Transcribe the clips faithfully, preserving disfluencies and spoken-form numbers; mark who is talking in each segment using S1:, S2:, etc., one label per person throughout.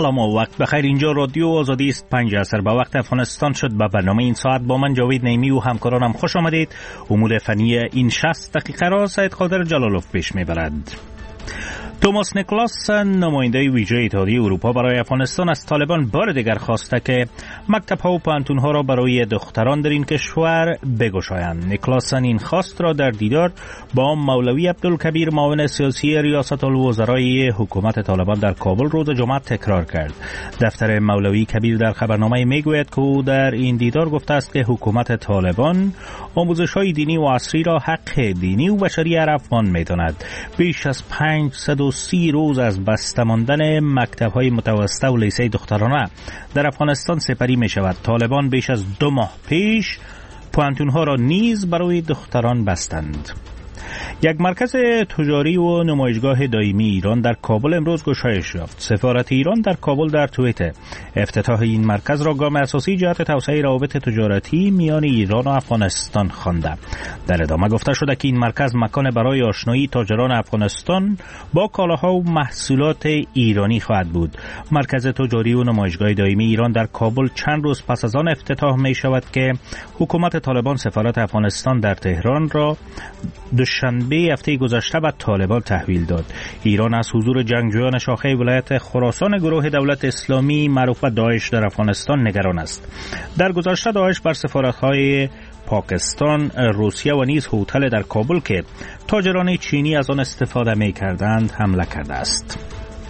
S1: سلام و وقت بخیر. اینجا رادیو آزادی است. پنج عصر به وقت افغانستان شد. به برنامه این ساعت با من جاوید نیمی و همکارانم خوش آمدید. امور فنی این شصت دقیقه را سید قادر جلالوف پیش میبرد. توماس نیکلاس، نماینده ویژه اتحادیه اروپا برای افغانستان، از طالبان بار دیگر خواسته که مکتب‌ها و پانتون‌ها را برای دختران در این کشور بگشایند. نیکلاس این خواست را در دیدار با مولوی عبدالکبیر، معاون سیاسی ریاست الوزرای حکومت طالبان در کابل روز جمعه تکرار کرد. دفتر مولوی کبیر در خبرنامه میگوید که او در این دیدار گفته است که حکومت طالبان آموزش‌های دینی و عصری را حق دینی و بشری هر افغان می‌داند. بیش از پانصد و سی روز از بسته ماندن مکتب‌های متوسطه و لیسه دخترانه در افغانستان سپری می‌شود. طالبان بیش از دو ماه پیش پانتون‌ها را نیز برای دختران بستند. یک مرکز تجاری و نمایشگاه دائمی ایران در کابل امروز گشایش یافت. سفارت ایران در کابل در توییتر افتتاح این مرکز را گام اساسی جهت توسعه روابط تجارتی میان ایران و افغانستان خوانده. در ادامه گفته شده که این مرکز مکان برای آشنایی تاجران افغانستان با کالاها و محصولات ایرانی خواهد بود. مرکز تجاری و نمایشگاه دائمی ایران در کابل چند روز پس از آن افتتاح می شود که حکومت طالبان سفارت افغانستان در تهران را دوشنبه هفته گذشته به طالبان تحویل داد. ایران از حضور جنگجویان شاخه ولایت خراسان گروه دولت اسلامی معروف به داعش در افغانستان نگران است. در گذشته داعش بر سفارت‌های پاکستان، روسیه و نیز هتل در کابل که تاجران چینی از آن استفاده می‌کردند حمله کرده است.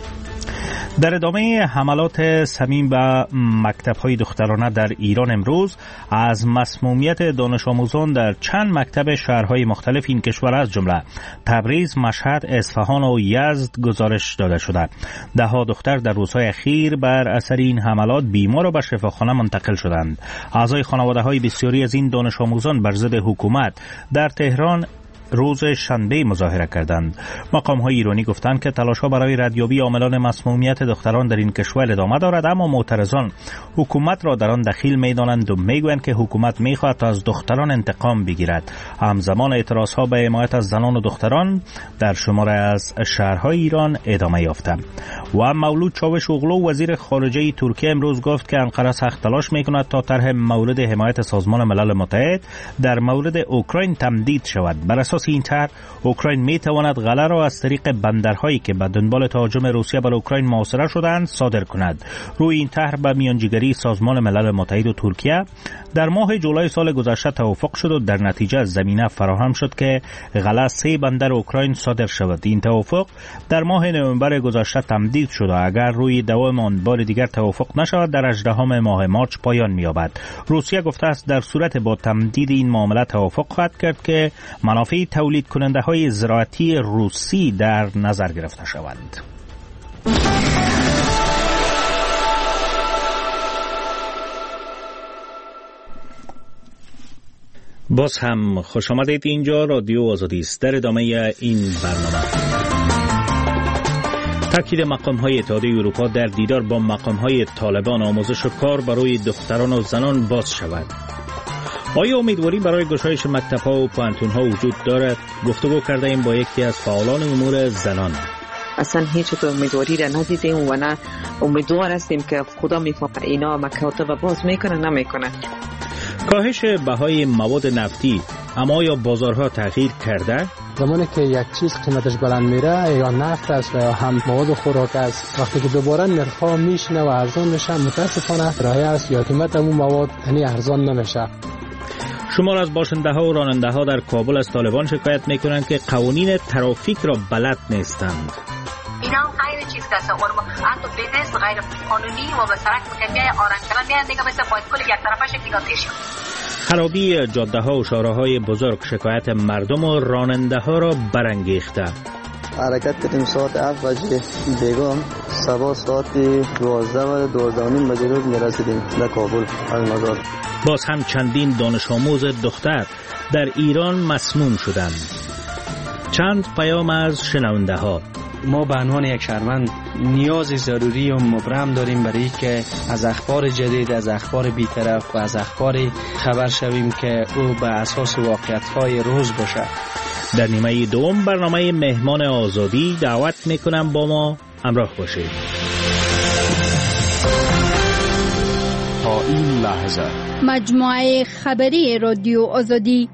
S1: در ادامه حملات صمیم به مکتب‌های دخترانه در ایران امروز از مسمومیت دانش آموزان در چند مکتب شهرهای مختلف این کشور از جمله تبریز، مشهد، اصفهان و یزد گزارش داده شده. ده ها دختر در روزهای اخیر بر اثر این حملات بیمار و به شفاخانه منتقل شدند. اعضای خانواده‌های بسیاری از این دانش آموزان بر ضد حکومت در تهران روز شنبه مظاهره کردند. مقام‌های ایرانی گفتند که تلاش‌ها برای ردیابی عاملان مسمومیت دختران در این کشور ادامه دارد، اما معترضان حکومت را در آن دخیل می‌دانند و می‌گویند که حکومت می‌خواهد تا از دختران انتقام بگیرد. همزمان اعتراض‌ها به حمایت از زنان و دختران در شمار از شهرهای ایران ادامه یافته. و مولود چاوشوغلو، وزیر خارجه ترکیه، امروز گفت که انقره سخت تلاش می‌کند تا طرح مورد حمایت سازمان ملل متحد در مورد اوکراین تمدید شود. بر اساس این طرح اوکراین می تواند غله را از طریق بندرهایی که به دنبال تهاجم روسیه بر اوکراین محاصره شدند صادر کند. روی این طرح به میانجیگری سازمان ملل متحد و ترکیه در ماه جولای سال گذشته توافق شد و در نتیجه زمینه فراهم شد که غله سه بندر اوکراین صادر شود. این توافق در ماه نوامبر گذشته تمدید شد و اگر روی دوام آن بار دیگر توافق نشود در هجدهم ماه مارس پایان می‌یابد. روسیه گفته است در صورت با تمدید این معامله توافق خواهد کرد که منافع تولید کننده های زراعتی روسی در نظر گرفته شوند. باز هم خوش آمدید. اینجا رادیو آزادی است. در ادامه این برنامه تاکید مقام‌های اتحادیه اروپا در دیدار با مقام‌های طالبان آموزش و کار برای دختران و زنان باز شود. آیا امیدواری برای گشایش مکتب‌ها و پانتون‌ها وجود دارد؟ گفتگو کرده ایم با یکی از فعالان امور زنان.
S2: اصلا هیچ تو امیدواری را ندیدیم و نه امیدوار هستیم که خدا میفهمه اینا مکاتب باز میکنه نمیکنه.
S1: کاهش بهای مواد نفتی اما یا بازارها تغییر کرده؟
S3: زمانی که یک چیز قیمتش بلند میره یا نفت است و یا هم مواد خوراک است، وقتی که دوباره نرخ‌ها میشنه و ارزان میشه متاسفانه راه است یا قیمت اون مواد یعنی ارزان نمیشه.
S1: شمار از باشنده ها و راننده ها در کابل از طالبان شکایت میکنند که قوانین ترافیک را بلد نیستند.
S4: اینا غیر چیز که اصلا حتی بی‌نظم غیر قانونی و به سرک مکمیه آرنگ کردن میان دیگه مثل باید کل یک طرفش دیگه پیش.
S1: خرابی جاده ها و شاهراهای بزرگ شکایت مردم و راننده ها را برانگیخته.
S5: حرکت کردیم ساعت هفت بجه بیگم صبح ساعت دوازده و دوازده و نیم بجه روز میرسیدیم در کابل از مزار.
S1: باز هم چندین دانش آموز دختر در ایران مسموم شدند. چند پیام از شنونده ها.
S6: ما به عنوان یک شهروند نیاز ضروری و مبرم داریم برای که از اخبار جدید، از اخبار بی‌طرف و از اخبار خبر شویم که او به اساس واقعیت‌های روز باشه.
S1: در نیمه دوم برنامه مهمان آزادی دعوت میکنم با ما همراه باشید.
S7: این لحظه
S8: مجموعه خبری رادیو آزادی.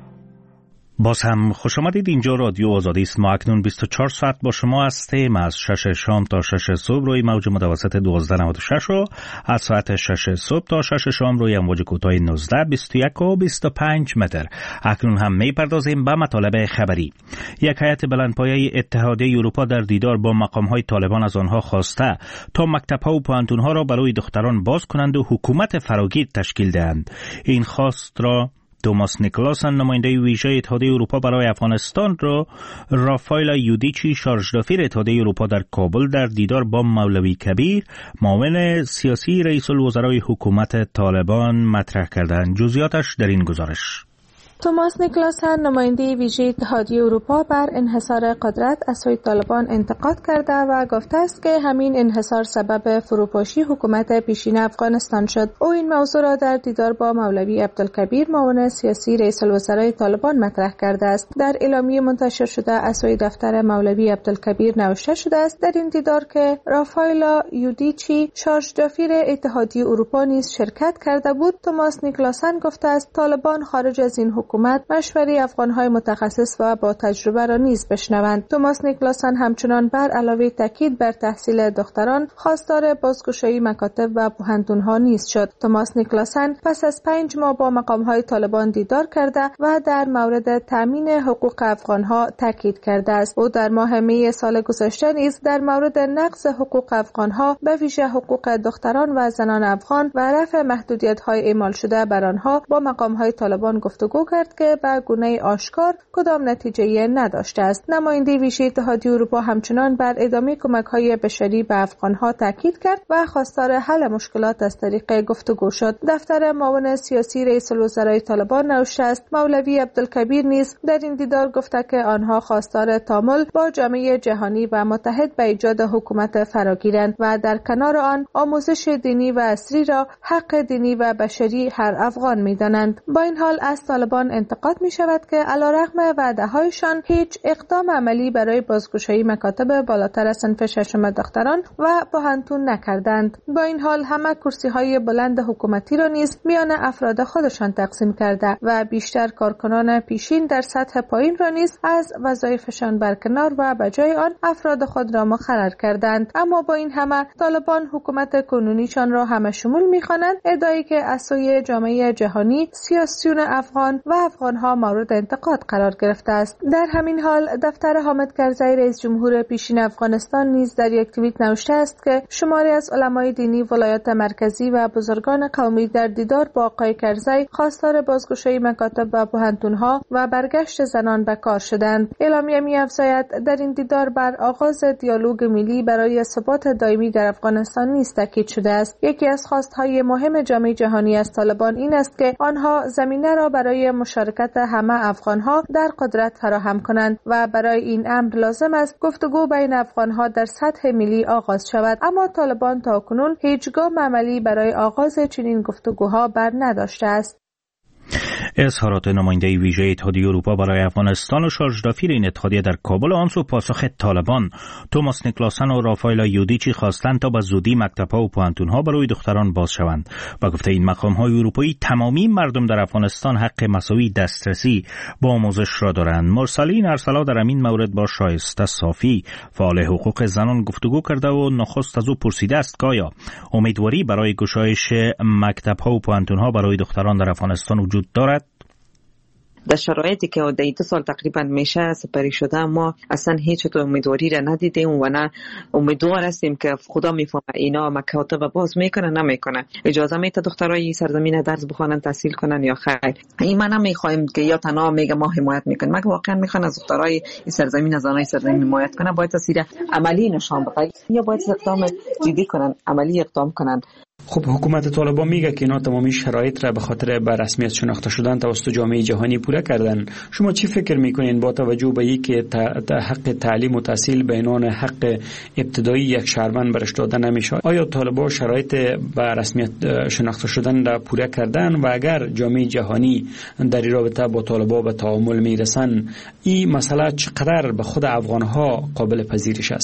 S1: باز هم خوش آمدید. اینجا رادیو آزادی است. ما اکنون بیست و چهار ساعت با شما هستیم، از شش شام تا شش صبح روی موج متوسط دوازده نود و شش و از ساعت شش صبح تا شش شام روی امواج کوتاه نوزده، بیست و یک و بیست و پنج متر. اکنون هم میپردازیم به مطالب خبری. یک هیئت بلندپایه اتحادیه اروپا در دیدار با مقام‌های طالبان از آنها خواسته تا مکتب‌ها و پوهنتون‌ها را برای دختران باز کنند و حکومت فراگیر تشکیل دهند. این خواست را توماس نیکلاسن، نماینده ویژه اتحادیه اروپا برای افغانستان، را رافایل یودیچی، شارژدافیر اتحادیه اروپا در کابل در دیدار با مولوی کبیر، معاون سیاسی رئیس الوزرای حکومت طالبان مطرح کردند. جزئیاتش در این گزارش.
S9: توماس نیکلاسن، نماینده ویژه اتحادیه اروپا، بر انحصار قدرت از سوی طالبان انتقاد کرده و گفته است که همین انحصار سبب فروپاشی حکومت پیشین افغانستان شد. او این موضوع را در دیدار با مولوی عبدالکبیر، معاون سیاسی رئیس الوزرای طالبان مطرح کرده است. در اعلامیه منتشر شده از سوی دفتر مولوی عبدالکبیر نوشته شده است در این دیدار که رافایلا یودیچی، شارژدافیر اتحادیه اروپا، نیز شرکت کرده بود. توماس نیکلاسن گفته است طالبان خارج از این حکومت مشوره افغان‌های متخصص و با تجربه را نیز بشنوند. توماس نیکلاسن همچنان بر علاوه تاکید بر تحصیل دختران خواستار بازگشایی مکاتب و پوهنتون‌ها نیز شد. توماس نیکلاسن پس از پنج ماه با مقام‌های طالبان دیدار کرده و در مورد تامین حقوق افغان‌ها تاکید کرده است. او در ماه می سال گذشته نیز در مورد نقض حقوق افغان‌ها، به ویژه حقوق دختران و زنان افغان و رفع محدودیت‌های اعمال شده بر آنها با مقام‌های طالبان گفتگو کرد که به گونه آشکار کدام نتیجه نداشته است. نماینده ویژه اتحادیه اروپا همچنان بر ادامه کمک‌های بشری به افغان‌ها تاکید کرد و خواستار حل مشکلات از طریق گفتگو شد. دفتر معاون سیاسی رئیس الوزرای طالبان نوشته است مولوی عبدالکبیر نیز در این دیدار گفته که آنها خواستار تعامل با جامعه جهانی و متحد به ایجاد حکومت فراگیرند و در کنار آن آموزش دینی و عصری را حق دینی و بشری هر افغان می‌دانند. با این حال از طالبان انتقاد می شود که علیرغم وعده‌هایشان هیچ اقدام عملی برای بازگشایی مکاتب بالاتر از صنف ششم دختران و پوهنتون نکردند. با این حال همه کرسی‌های بلند حکومتی را نیز میان افراد خودشان تقسیم کرده و بیشتر کارکنان پیشین در سطح پایین را نیز از وظایفشان برکنار و به جای آن افراد خود را مقرر کردند. اما با این همه طالبان حکومت کنونیشان را همه شمول می‌خوانند، ادعایی که از سوی جامعه جهانی سیاسیون افغان و افغان‌ها مورد انتقاد قرار گرفته است. در همین حال دفتر حامد کرزی رئیس جمهور پیشین افغانستان نیز در یک توییت نوشته است که شماری از علمای دینی ولایت مرکزی و بزرگان قومی در دیدار با آقای کرزی خواستار بازگشایی مکاتب و پوهنتون‌ها و برگشت زنان به کار شدند. اعلامیه می‌افزاید در این دیدار بر آغاز دیالوگ ملی برای ثبات دائمی در افغانستان نیز تاکید شده است. یکی از خواست‌های مهم جامعه جهانی از طالبان این است که آنها زمینه را برای مشارکت همه افغان‌ها در قدرت فراهم کنند و برای این امر لازم است گفتگو بین افغان‌ها در سطح ملی آغاز شود. اما طالبان تاکنون هیچ گام عملی برای آغاز چنین گفتگوها بر نداشته است.
S1: اظهارات نماینده ویژه اتحادیه اروپا برای افغانستان و شارژدافیر این اتحادیه در کابل آنسو پاسخ طالبان توماس نیکلاسن و رافایل یودیچی خواستند تا به زودی مکتب‌ها و پوهنتون‌ها برای دختران باز شوند و گفته این مقام‌های اروپایی تمامی مردم در افغانستان حق مساوی دسترسی به آموزش را دارند. مرسلین ارسلا در این مورد با شایسته صافی، فعال حقوق زنان، گفتگو کرده و نخست از او پرسیده است که آیا امیدواری برای گشایش مکتب‌ها و پوهنتون‌ها برای دختران در افغانستان وجود دارد؟
S2: در شرایطی که در دو سال تقریبا میشه سپری شده، ما اصلا هیچ تو امیدواری را ندیدیم و نه امیدوار هستیم که خدا میفهمه اینا مکاتب باز میکنه نمیکنه، اجازه میده دخترای سرزمین درس بخونن تحصیل کنن یا خیر. این ما نمیخوایم که یا تنها میگه ما حمایت میکنیم، مگه واقعا میخوان از دخترای سرزمین از آنهای سرزمین حمایت کنه، باید تاثیر عملی نشان بده یا باید اقدام جدی کنن، عملی اقدام کنن.
S6: خب حکومت طالبان میگه که اینا تمامی شرایط را به خاطر به رسمیت شناخته شدن توسط جامعه جهانی پوره کردن. شما چی فکر میکنین با توجه به اینکه حق تعلیم و تحصیل به عنوان حق ابتدایی یک شهروند برش داده نمیشه، آیا طالبان شرایط به رسمیت شناخته شدن را پوره کردن و اگر جامعه جهانی در این رابطه با طالبان به تعامل میرسن، این مسئله چقدر به خود افغانها قابل پذیرش است؟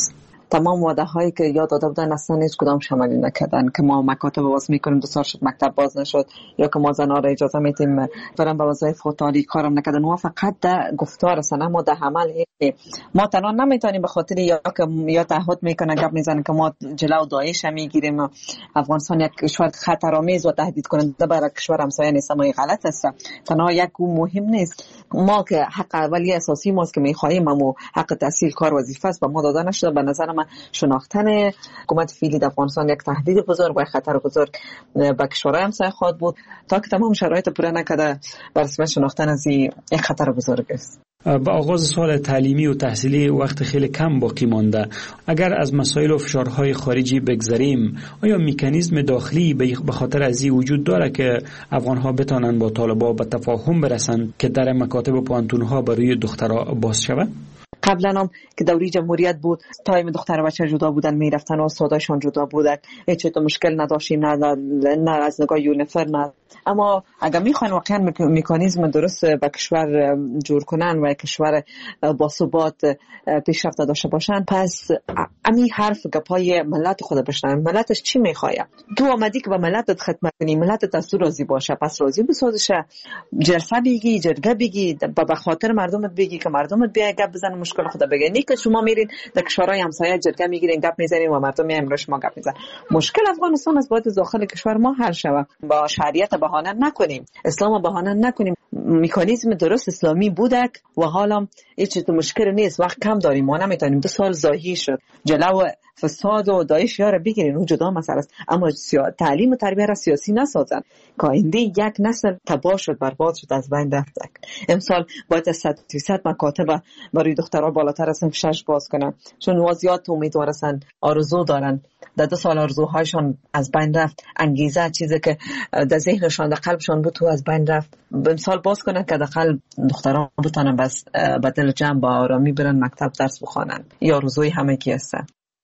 S2: تمام وعده هایی که یاد داده بودن اصلا هیچ کدام شامل نکردن که ما مکاتب باز میکنیم، دو سال شد مکتب باز نشد، یا که ما زنها را اجازه میدیم برن به وظایف خودکاری کارم نکردن. ما فقط در گفتار هستن اما در عمل هیچ. ما تنها نمیتونیم به خاطر یا که یا تعهد میکنن گپ میزنن که ما جلو داعش میگیریم، افغانستان یک کشور خطرآمیز و تهدید کننده برای کشور همسایه نیست. ما این غلط است. تنها یک مهم نیست. ما که حق اولیه اساسی ماست که میخواهیم، اما حق تحصیل کار وظیفه است به ما داده نشده. به نظر من شناختن حکومت فعلی افغانستان یک تهدید بزرگ و خطر بزرگ به کشورهای همسایه خواهد بود تا که تمام شرایط پوره نکرده. بر اساس شناختن از یک خطر بزرگ است.
S7: با آغاز سال تعلیمی و تحصیلی وقت خیلی کم باقی مانده. اگر از مسائل و فشارهای خارجی بگذریم، آیا مکانیزم داخلی به خاطر از این وجود داره که افغانها بتانند با طالبان به تفاهم برسند که در مکاتب و پانتونها برای دخترها باز شود؟
S2: قبلا هم که دوری جمهوریت بود، تایم دختر و بچه جدا بودن میرفتن و استاداشون جدا بودن، هیچ تو مشکل نداشتیم، نه نه از نگاه یونیفر نه. اما اگر میخواین واقعا مکانیزم درست به کشور جور کنن و کشور با ثبات پیشرفت داشته باشن، پس امی حرف گپای ملت خود بشنن. ملتش چی میخواد؟ تو آمدی که به ملتت خدمت کنی، ملتت از تو راضی باشه، پس راضی بسازشه، جلسه بگی، جرگه بگی، به خاطر مردمت بگی که مردمت بیا گپ بزنن، مشکل خود بگی. نه که شما میرین در کشورهای همسایه جرگه میگیرین، گپ میزنین و مردم میایم روش ما گپ میزنن. مشکل افغانستان از باید داخل کشور ما حل شود. با شریعت بهانه نکنیم، اسلام بهانه نکنیم. مکانیزم درست اسلامی بودک و حالا هیچ تو مشکل نیست. وقت کم داریم، ما نمیتونیم. دو سال زاهی شد جلو فساد و داعش یاره بگیرین، اون جدا مسئله است. اما سیا... تعلیم و تربیه را سیاسی نسازن که آینده یک نسل تباه شد، برباد شد، از بین رفت. امسال باید از صد درصد مکاتب برای دخترها بالاتر از شش باز کنن، چون واضحات امیدوار هستن، آرزو دارن. در دو سال آرزوهایشان از بین رفت، انگیزه چیزی که در ذهنشان در قلبشان بود تو از بین رفت. امسال باز کنن که در قلب دخترها بتونن بس به دل جمع با آرامی برن مکتب درس بخوانن. یا آرزوی همه کی هستن.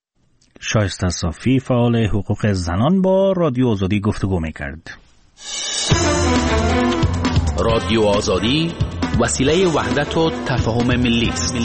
S1: شایسته صافی، فعال حقوق زنان، با رادیو آزادی گفتگو میکرد.
S10: رادیو آزادی وسیله وحدت و تفاهم ملی است.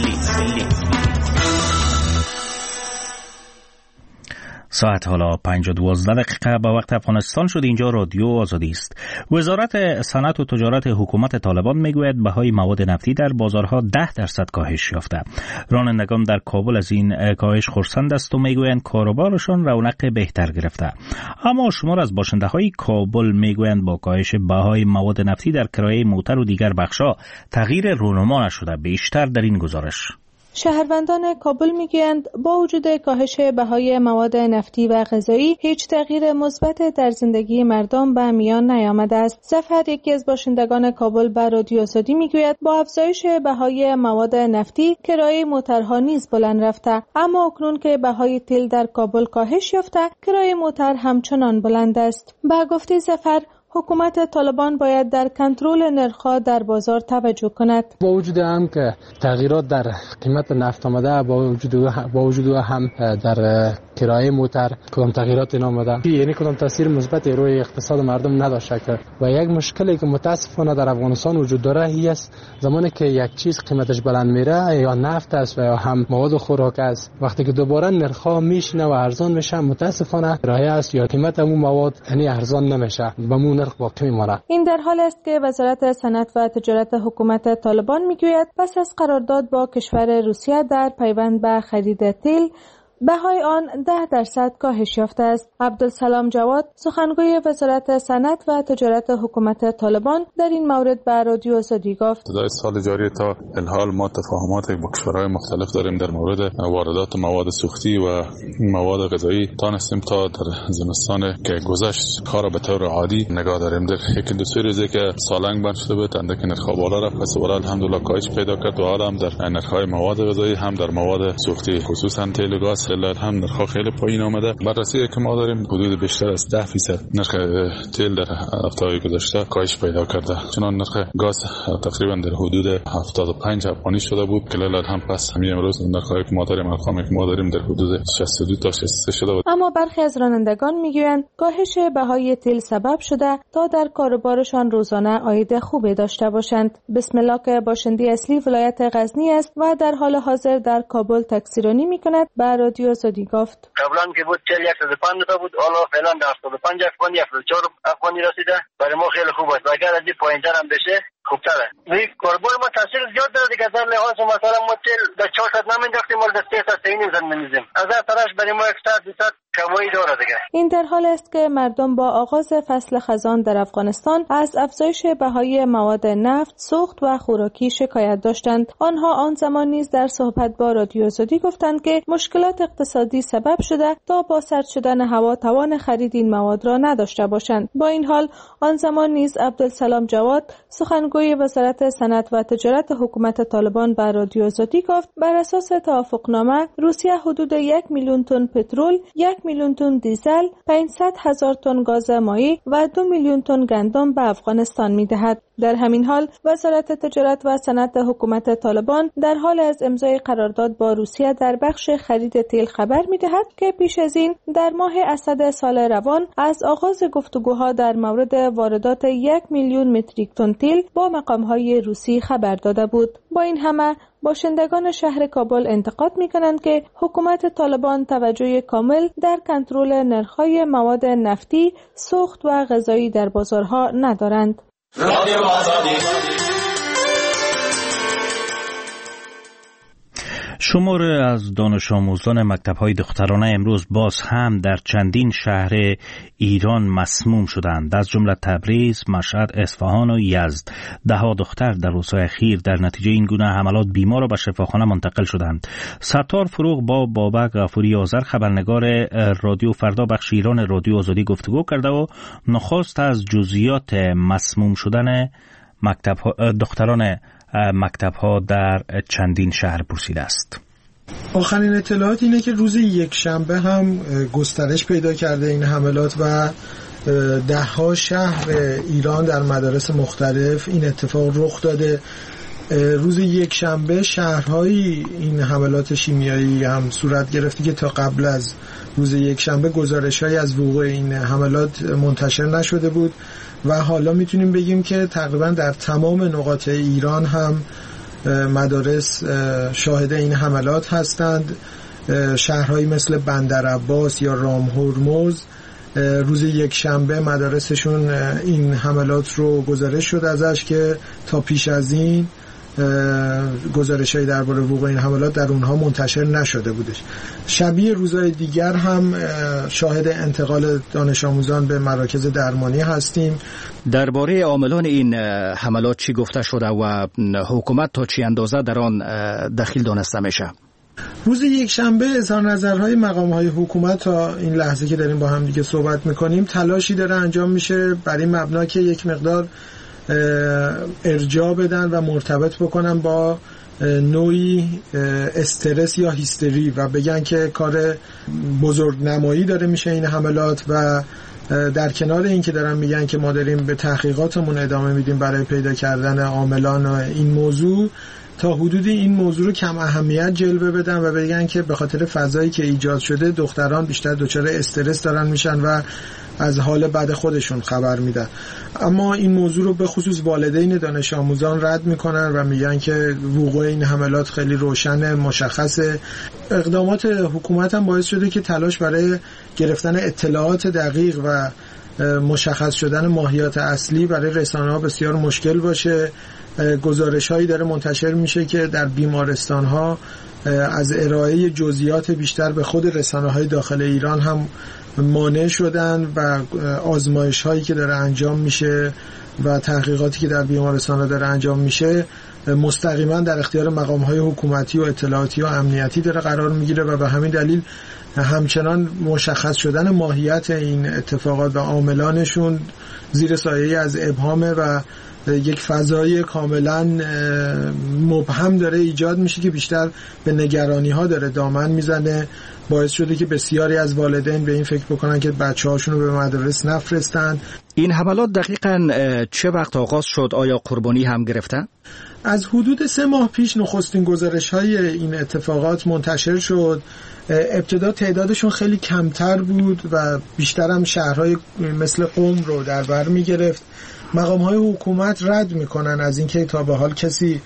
S1: ساعت حالا پنج و دوازده دقیقه به وقت افغانستان شد. اینجا رادیو آزادی است. وزارت صنعت و تجارت حکومت طالبان میگوید بهای مواد نفتی در بازارها ده درصد کاهش یافته. رانندگان در کابل از این کاهش خرسند است و میگویند کاروبارشان رونق بهتر گرفته. اما شمار از باشنده های کابل میگویند با کاهش بهای مواد نفتی در کرایه موتر و دیگر بخش‌ها تغییر رونما نشده. بیشتر در این گزارش.
S9: شهروندان کابل میگویند با وجود کاهش بهای مواد نفتی و غذایی هیچ تغییر مثبت در زندگی مردم به میان نیامده است. ظفر، یکی از باشندگان کابل، به رادیو آزادی میگوید با افزایش بهای مواد نفتی کرایه موترها نیز بلند رفته، اما اکنون که بهای تیل در کابل کاهش یافته کرایه موتر همچنان بلند است. با گفته ظفر، حکومت طالبان باید در کنترل نرخ‌ها در بازار توجه کند.
S3: با وجود هم که تغییرات در قیمت نفت آمده، با وجود با وجود هم در کرایه موتر کدام تغییرات آمده، یعنی کدام تاثیر مثبت روی اقتصاد مردم نداشته. و یک مشکلی که متاسفانه در افغانستان وجود داره هی است، زمانی که یک چیز قیمتش بلند میره، یا نفت است و یا هم مواد خوراک است، وقتی که دوباره نرخ‌ها میشینه و ارزان میشه، متاسفانه کرایه است یا قیمت اون مواد یعنی ارزان نمیشه، با
S9: این در حال است که وزارت صنعت و تجارت حکومت طالبان میگوید پس از قرارداد با کشور روسیه در پیوند به خرید تیل، بهای آن ده درصد کاهش یافته است. عبدالسلام جواد، سخنگوی وزارت صنعت و تجارت حکومت طالبان، در این مورد به رادیو آزادی گفت:
S11: در سال جاری تا الحال ما تفاهمات با کشورهای مختلف داریم در مورد واردات مواد سوختی و مواد غذایی. تانستیم تا در زمستان که گذشت کار به طور عادی نگاه داریم. در یک دو سه روزی که سالنگ بند شده بود، اندک نرخ بالا رفت، پس ولی الحمدلله کاهش پیدا کرد و حالا هم در نرخ‌های مواد غذایی هم در مواد سوختی، خصوصا تیل و گاز، هم نرخ خیلی پایین آمده. بررسی که ما داریم حدود بیشتر از ده درصد نرخ تیل در هفته‌های گذشته کاهش پیدا کرده. چنان نرخ گاز تقریبا در حدود هفتاد و پنج افغانی شده بود که الان هم پس همین امروز نرخ‌های که ما داریم، ارقامی که ما داریم در حدود شصت و دو تا شصت و سه شده بود.
S9: اما برخی از رانندگان میگویند کاهش بهای تیل سبب شده تا در کاروبارشان روزانه عاید خوبی داشته باشند. بسم الله که باشنده اصلی ولایت غزنی است و در حال حاضر در کابل تاکسیرانی میکند، به رادیو آزادی گفت.
S12: قبلا که بود چهل و یک صد و پنج تا بود، حالا فعلا در هفتاد و پنج افغانی هفتاد و چهار افغانی رسیده. برای ما خیلی خوب است. اگر از این پایین‌تر هم بشه خوب‌تره. این کاربر ما تاثیر زیاد داره دیگه. در لحاظ مثلا ما چهل در چهارصد نمی‌انداختیم، ولی در سیصد نیم می‌زنیم. از هر طرف برای ما صد درصد کمایی داره دیگه.
S9: این در حال است که مردم با آغاز فصل خزان در افغانستان از افزایش بهای مواد نفت، سوخت و خوراکی شکایت داشتند. آنها آن زمان نیز در صحبت با رادیو آزادی گفتند که مشکلات اقتصادی سبب شده تا با سرد شدن هوا توان خرید این مواد را نداشته باشند. با این حال آن زمان نیز عبدالسلام جواد سخنگوی وزارت صنعت و تجارت حکومت طالبان به رادیو آزادی گفت بر اساس توافقنامه روسیه حدود یک میلیون تن پترول، یک میلیون تن دیزل، پانصد هزار تن گاز مایع و دو میلیون تن گندم به افغانستان می‌دهد. در همین حال وزارت تجارت و صنعت حکومت طالبان در حال از امضای قرارداد با روسیه در بخش خرید تیل خبر می‌دهد که پیش از این در ماه اسد سال روان از آغاز گفتگوها در مورد واردات یک میلیون متریک تن تیل با مقام‌های روسی خبر داده بود. با این همه باشندگان شهر کابل انتقاد می‌کنند که حکومت طالبان توجه کامل در کنترل نرخ‌های مواد نفتی، سوخت و غذایی در بازارها ندارند. رادیو آزادی.
S1: شمار از دانش آموزان مکتب‌های دخترانه امروز باز هم در چندین شهر ایران مسموم شدند، از جمله تبریز، مشهد، اصفهان و یزد. ده‌ها دختر در روزهای اخیر در نتیجه این گونه حملات بیمار و به شفاخانه منتقل شدند. ستار فروغ با بابک غفوری آذر خبرنگار رادیو فردا بخش ایران رادیو آزادی گفتگو کرده و نخست از جزئیات مسموم شدن مکتب‌ها دختران مکتب‌ها در چندین شهر پرسیده است.
S13: آخرین اطلاعات اینه که روز یک شنبه هم گسترش پیدا کرده این حملات و ده ها شهر ایران در مدارس مختلف این اتفاق رخ داده. روز یک شنبه شهرهای این حملات شیمیایی هم صورت گرفته که تا قبل از روز یک شنبه گزارش‌هایی از وقوع این حملات منتشر نشده بود و حالا میتونیم بگیم که تقریبا در تمام نقاط ایران هم مدارس شاهد این حملات هستند. شهرهایی مثل بندرعباس یا رامهرمز روز یک شنبه مدارسشون این حملات رو گزارش شد ازش که تا پیش از این گزارش‌هایی درباره وقوع این حملات در اونها منتشر نشده بودش. شبیه روزهای دیگر هم شاهد انتقال دانش آموزان به مراکز درمانی هستیم.
S14: درباره عاملان این حملات چی گفته شده و حکومت تا چی اندازه در آن دخیل دانسته میشه؟
S13: روز یک شنبه اظهار نظرهای مقام‌های حکومت تا این لحظه که داریم با هم دیگه صحبت می‌کنیم تلاشی داره انجام میشه برای مبنا که یک مقدار ارجاع بدن و مرتبط بکنن با نوعی استرس یا هیستری و بگن که کار بزرگنمایی داره میشه این حملات و در کنار این که دارن میگن که ما داریم به تحقیقاتمون ادامه میدیم برای پیدا کردن عاملان این موضوع، تا حدودی این موضوع رو کم اهمیت جلوه بدن و بگن که به خاطر فضایی که ایجاد شده دختران بیشتر دچار استرس دارن میشن و از حال بد خودشون خبر میدن. اما این موضوع رو به خصوص والدین دانش آموزان رد میکنن و میگن که وقوع این حملات خیلی روشن، مشخصه. اقدامات حکومت هم باعث شده که تلاش برای گرفتن اطلاعات دقیق و مشخص شدن ماهیت اصلی برای رسانه‌ها بسیار مشکل باشه. گزارش هایی داره منتشر میشه که در بیمارستان ها از ارائه جزئیات بیشتر به خود رسانه های داخل ایران هم مانع شدن و آزمایش هایی که داره انجام میشه و تحقیقاتی که در بیمارستان ها داره انجام میشه مستقیما در اختیار مقام های حکومتی و اطلاعاتی و امنیتی داره قرار میگیره و به همین دلیل همچنان مشخص شدن ماهیت این اتفاقات و عاملانشون زیر سایه از ابهامه و یک فضای کاملا مبهم داره ایجاد میشه که بیشتر به نگرانی ها داره دامن میزنه. باعث شده که بسیاری از والدین به این فکر بکنن که بچه هاشون رو به مدارس نفرستن.
S14: این حملات دقیقاً چه وقت آغاز شد؟ آیا قربانی هم گرفتن؟
S13: از حدود سه ماه پیش نخستین گزارش های این اتفاقات منتشر شد. ابتدا تعدادشون خیلی کمتر بود و بیشتر هم شهرهای مثل قم رو در بر می گرفت. مقام های حکومت رد میکنن از اینکه تا به حال کسی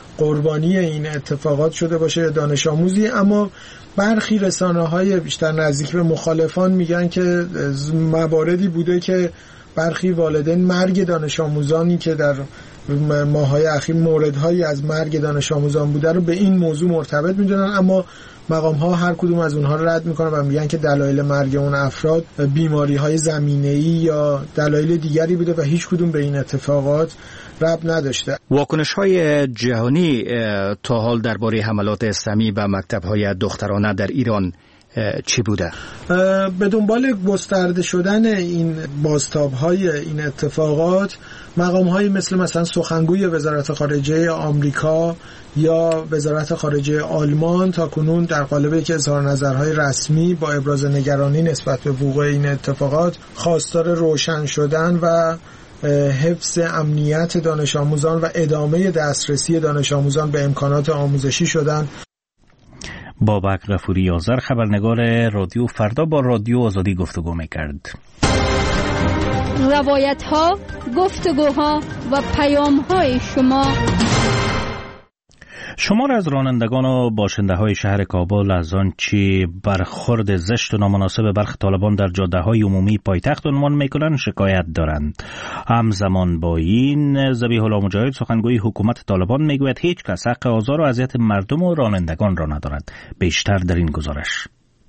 S13: قربانی این اتفاقات شده باشه یا دانش آموزی. اما برخی رسانه‌های بیشتر نزدیک به مخالفان میگن که مواردی بوده که برخی والدین مرگ دانش آموزانی که در ماه‌های اخیر موردهایی از مرگ دانش آموزان بوده رو به این موضوع مرتبط میدونن، اما مقام‌ها هر کدوم از اونها رو رد میکنن و میگن که دلایل مرگ اون افراد بیماری‌های زمینه‌ای یا دلایل دیگری بوده و هیچ کدوم به این اتفاقات ربط نداشته.
S14: واکنش‌های جهانی تا حال درباره حملات اسلامی به مکتب‌های دخترانه در ایران چی بوده؟
S13: به دنبال گسترده شدن این بازتاب‌های این اتفاقات، مقام‌هایی مثل مثلا سخنگوی وزارت خارجه آمریکا یا وزارت خارجه آلمان تا کنون در قالب یک اظهار نظرهای رسمی با ابراز نگرانی نسبت به وقوع این اتفاقات خواستار روشن شدن و حفظ امنیت دانش آموزان و ادامه دسترسی دانش آموزان به امکانات آموزشی شدن.
S1: بابک غفوری آذر، خبرنگار رادیو فردا، با رادیو آزادی گفتگو می‌کرد.
S8: روایت ها، گفتگوها و پیام های شما.
S1: شمار از رانندگان و باشنده های شهر کابل از آنچه برخورد زشت و نامناسب برخی طالبان در جاده های عمومی پایتخت عنوان میکنند شکایت دارند. همزمان با این، ذبیح الله مجاهد، سخنگوی حکومت طالبان، میگوید هیچ کس حق آزار و اذیت مردم و رانندگان را ندارد. بیشتر در این گزارش.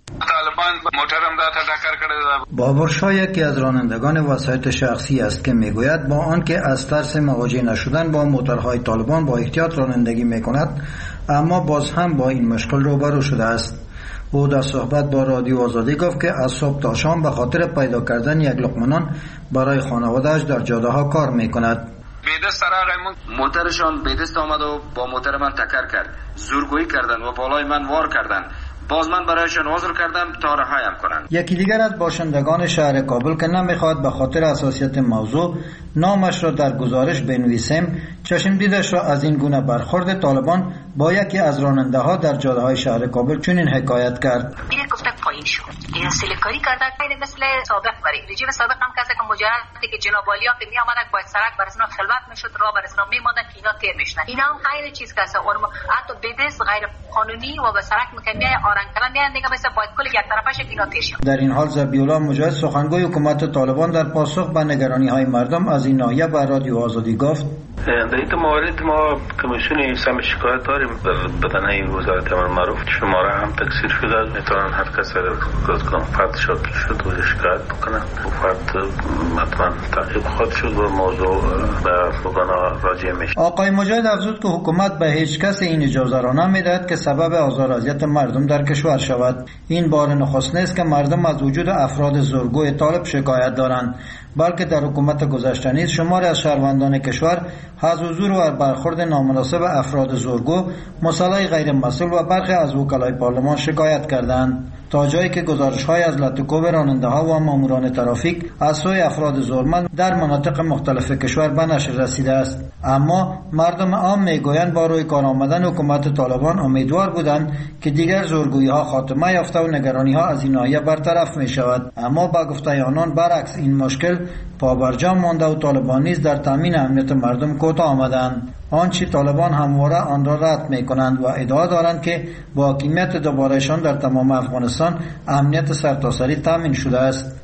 S15: بابر شاه یکی از رانندگان وسایط شخصی است که میگوید با آنکه از ترس مواجه نشدن با موتورهای طالبان با احتیاط رانندگی میکند، اما باز هم با این مشکل روبرو شده است. او در صحبت با رادیو آزادی گفت که از صبح تا شام به خاطر پیدا کردن یک لقمه نان برای خانواده‌اش در جاده ها کار میکند.
S16: بیدست سراغ موترشان بیدست آمد و با موتر من تکر کرد، زورگویی کردن و بالای من وار کردن. باز من برایشان عذر کردم تا رهایم کنند.
S15: یکی دیگر از باشندگان شهر کابل که نمیخواد به خاطر حساسیت موضوع نامش را در گزارش بنویسیم، چشم دیدش را از این گونه برخورد طالبان با یکی از راننده ها در جاده های شهر کابل چنین حکایت کرد.
S4: این گفته پایین شد. این سلیکاری کرده این مثل سابق بری. رژیم سابق هم کسی که مجرد که جناب عالی‌ها که می آمدن با سرک برسنا خلوت میشد، راه برسنا میموندن که اینا تیر میشدن. اینا هم خیر چیز کسه اون حتی بدس غیر قانونی و به سرک مکمیه آرنگ کردن میان دیگه مثل باید کل یک طرفش اینا تیر شد.
S15: در این حال ذبیح الله مجاهد، سخنگوی حکومت طالبان، در پاسخ به نگرانی‌های مردم از این ناحیه به رادیو آزادی گفت:
S17: در این موارد ما کمیسیون سم شکایت داریم در بدنه وزارت امر معروف، شماره هم تکثیر شده، میتونن هر کس از کنم فرد شاکی شد و شکایت بکنن و فرد حتما تعقیب خود شد و موضوع به بگانا راجع میشه.
S15: آقای مجاهد افزود که حکومت به هیچ کس این اجازه را نمیدهد که سبب آزار و اذیت مردم در کشور شود. این بار نخست نیست که مردم از وجود افراد زورگوی طالب شکایت دارند، بلکه در حکومت گذشته نیز شماری از شهروندان کشور از حضور و برخورد نامناسب افراد زورگو، مسئله غیر مسئول و برخی از وکلای پارلمان شکایت کردند، تا جایی که گزارش‌های از لطوکوب راننده‌ها و ماموران ترافیک از سوی افراد زورمند در مناطق مختلف کشور به نشر رسیده است. اما مردم عام میگویند با روی کار آمدن حکومت طالبان امیدوار بودند که دیگر زورگویی‌ها خاتمه یافته و نگرانی‌ها از این ناحیه برطرف می‌شود. اما با گفته آنان برعکس این مشکل پابرجا مانده و طالبان نیز در تامین امنیت مردم کوتاه آمدند. آنچه طالبان همواره آن را رد می‌کنند و ادعا دارند که با حاکمیت دوبارهشان در تمام افغانستان امنیت سرتاسری تامین شده است.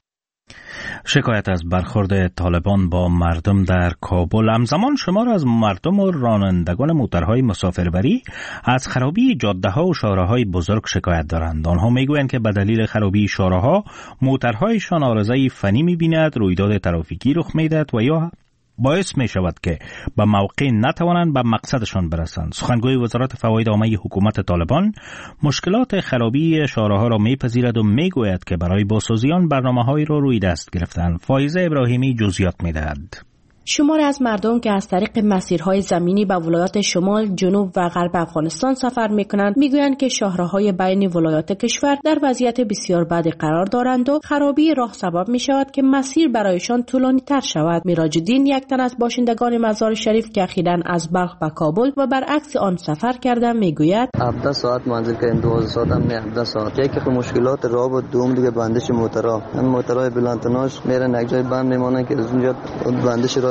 S1: شکایت از برخورد طالبان با مردم در کابل. همزمان شمار از مردم و رانندگان موترهای مسافربری از خرابی جاده‌ها و شاهراهای بزرگ شکایت دارند. آنها میگویند که به دلیل خرابی شاهراها موترهایشان عارضه فنی می‌بیند، رویداد ترافیکی رخ می‌دهد و یا باعث می شود که به موقع نتوانند به مقصدشان برسند. سخنگوی وزارت فواید عامه حکومت طالبان مشکلات خرابی شاهراها را میپذیرد و میگوید که برای بازسازی آن برنامه‌هایی را روی دست گرفتند. فایزه ابراهیمی جزئیات میدهد.
S18: شماری از مردم که از طریق مسیرهای زمینی به ولایات شمال، جنوب و غرب افغانستان سفر می‌کنند می‌گویند که شاهراهای بین ولایات کشور در وضعیت بسیار بدی قرار دارند و خرابی راه سبب می‌شود که مسیر برایشان طولانی‌تر شود. میراج الدین، یک تن از باشندگان مزار شریف که اخیراً از بلخ به کابل و برعکس آن سفر کرده، می‌گوید:
S5: هفده ساعت منزل کردیم، دوازده ساعت هم نه، هفده ساعت. یکی که مشکلات راه و دوم دیگه بندش موترها. این موترهای بلندتناش میرن یک جای بند میمونن که از اونجا بندش راه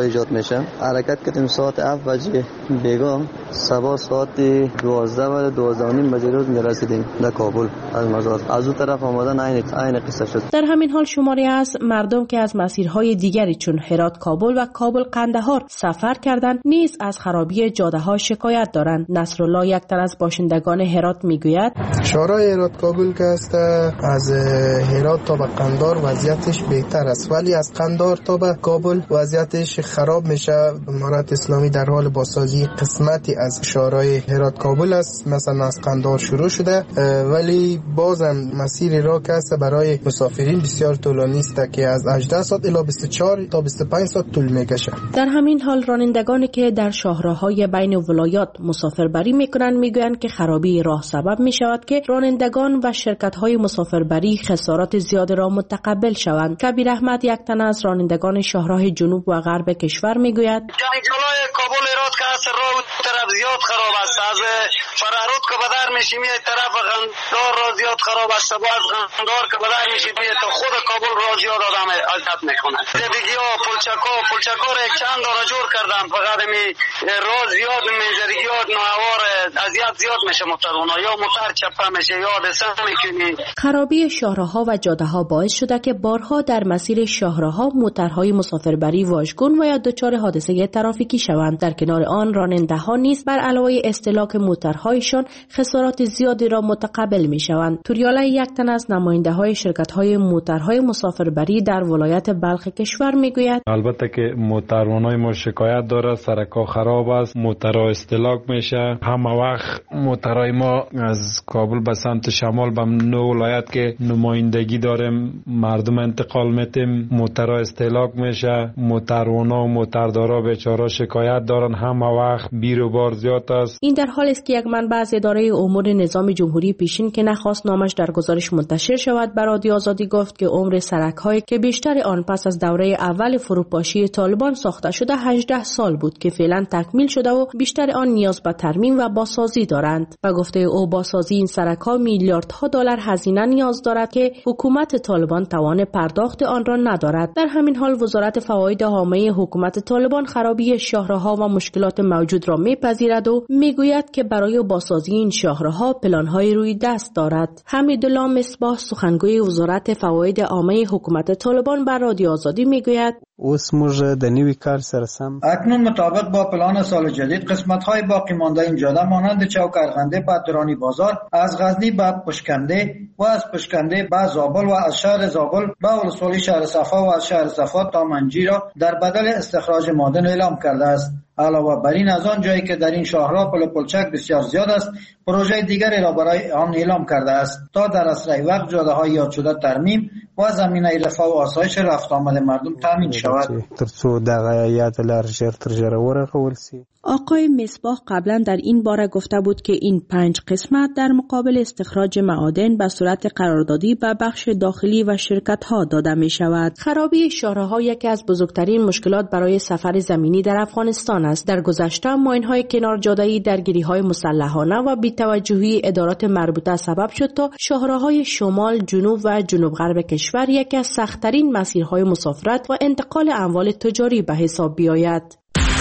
S5: ایجاد میشه. حرکت کردیم ساعت هفت بجه بیگام، صبح ساعت دوازده و دوازده و نیم بجه روز میرسیدیم در کابل از مزار. از اون طرف آمدن عین عین قصه شد.
S18: در همین حال شماری از مردم که از مسیرهای دیگری چون هرات کابل و کابل قندهار سفر کردند نیز از خرابی جاده ها شکایت دارند. نصرالله یک تن از باشندگان هرات میگوید
S19: شورای هرات کابل که است از هرات تا به قندهار وضعیتش بهتر است، ولی از قندهار تا به کابل وضعیتش خراب میشه. امارت اسلامی در حال بازسازی قسمتی از شورای هرات کابل است، مثلا از قندهار شروع شده، ولی بازم مسیر راه که است برای مسافرین بسیار طولانی است که از هجده ساعت الی بیست و چهار تا بیست و پنج ساعت طول میکشه.
S18: در همین حال رانندگانی که در شاهراهای بین ولایات مسافربری میکنند میگویند که خرابی راه سبب میشود که رانندگان و شرکت‌های مسافربری خسارات زیاد را متقبل شوند. کبیر احمد یک تن از رانندگان شاهراه جنوب و غرب کشور میگوید
S20: جلوی کابل هرات که است راه طرف زیاد خراب است، از فرارود که به در میشیم یه طرف قندهار را زیاد خراب است، باز قندهار که به در میشیم تا خود کابل را زیاد آدم اذیت میکنه. زدگی ها پلچکا پلچکا را چند دانه جور کردن، فقط می راه زیاد میزدگی ها نوار اذیت زیاد میشه، موترونا یا موتر چپه میشه یا حادثه میکنی.
S18: خرابی شاهراها و جاده ها باعث شده که بارها در مسیر شاهراها موترهای مسافربری واژگون و یا دچار حادثه ترافیکی شوند. در کنار آن راننده ها نیز بر علاوه استهلاک موترهایشان خسارات زیادی را متقبل می شوند. توریاله یک تن از نماینده های شرکت های موترهای مسافربری در ولایت بلخ کشور می گوید
S21: البته که موتروانای ما شکایت داره، سرکا خراب است، موترها استهلاک میشه. همه وقت موترهای ما از کابل به سمت شمال به نو ولایت که نمایندگی داریم مردم انتقال میتیم، موترها استهلاک میشه. موتروانا و موتردارا بیچاره شکایت دارن، همه وقت بیر و بار زیاد است.
S18: این در حالی است که یک منبع از اداره امور نظام جمهوری پیشین که نخواست نامش در گزارش منتشر شود بر رادیو آزادی گفت که عمر سرک‌هایی که بیشتر آن پس از دوره اول فروپاشی طالبان ساخته شده هجده سال بود که فعلا تکمیل شده و بیشتر آن نیاز به ترمیم و بازسازی دارند. و گفته او بازسازی این سرک‌ها میلیاردها دلار هزینه نیاز دارد که حکومت طالبان توان پرداخت آن را ندارد. در همین حال وزارت فواید عامه حکومت طالبان خرابی شاهراها و مشکلات موجود را میپذیرد و میگوید که برای بازسازی این شاهراها پلان‌های روی دست دارد. حمیدالله مصباح سخنگوی وزارت فواید عامه حکومت طالبان بر رادیو آزادی میگوید
S19: اوس موږ د نوي کار سره سم
S15: اکنون مطابق با پلان سال جدید قسمت‌های باقی مانده این جاده مانند چوک ارغنده به درانی بازار، از غزنی به پشکنده و از پشکنده به زابل و از شهر زابل به ولسوالی شهر صفا و از شهر صفا تا منجی را در بدل استخراج معدن اعلام کرده است. علاوه بر این از آن جایی که در این شاهراه پل پلچک بسیار زیاد است، پروژه دیگری را برای آن اعلام کرده است تا در اسرع وقت جاده‌های یاد شده ترمیم و زمینه رفاه و آسایش رفت آمد مردم تامین شود.
S19: ترڅو دغه یاد لار ژر تر ژره ورغول سي.
S18: آقای مصباح قبلا در این باره گفته بود که این پنج قسمت در مقابل استخراج معادن به صورت قراردادی به بخش داخلی و شرکت‌ها داده می شود. خرابی شاهراها یکی از بزرگترین مشکلات برای سفر زمینی در افغانستان است. در گذشته ماین‌های کنار جاده‌ای درگیری‌های مسلحانه و بی‌توجهی ادارات مربوطه سبب شد تا شاهراهای شمال، جنوب و جنوب غرب کشور یکی از سخت‌ترین مسیرهای مسافرت و انتقال اموال تجاری به حساب بیاید.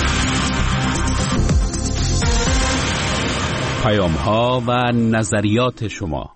S10: پیام‌ها و نظریات شما.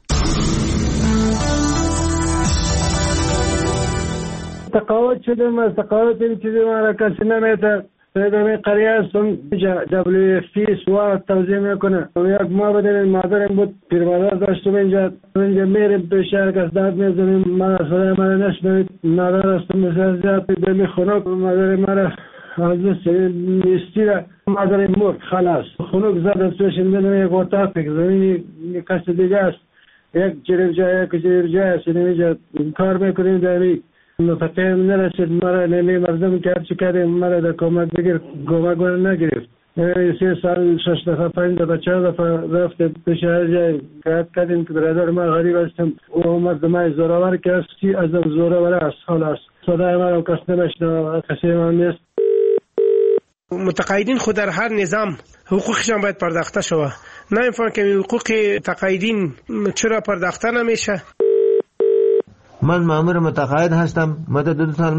S22: تقاعد شدم از تقاعد این چیزی ما را کسی نمیده. در قریه هستم دبلیو اف پی سوال توضیح میکنه. یک ما بدیم مادرم بود پیرمادر داشتم اینجا اینجا میریم به شهر کس داد میزنیم من صدای من نشنوید نادر هستم مثل زیاد دمی خنک مادر مرا از نیستی را مادر مرد خلاص خنک زد توش میدونم یک اتاق که زمینی کسی دیگه است یک جریب جای یک جریب جای است اینجا کار میکنیم داری نفقه نرسید مرا نمی مردم که هرچی کردیم مرا در کمک بگیر کمک من نگرفت سه سال شش دفعه پنج دفعه چهار دفعه رفته پیش هر جای کار کردیم که برادر ما غریب هستم و مردمای زورآور که هستی ازم زورآور است خلاص صدای مرا کس نمیشنوه کسی من نیست.
S23: متقاعدین خود در هر نظام حقوقشان باید پرداخته شود. نمی‌فهمم که حقوق تقاعدین چرا پرداخته نمیشه.
S24: من مأمور متقاعد هستم. مدت دو سال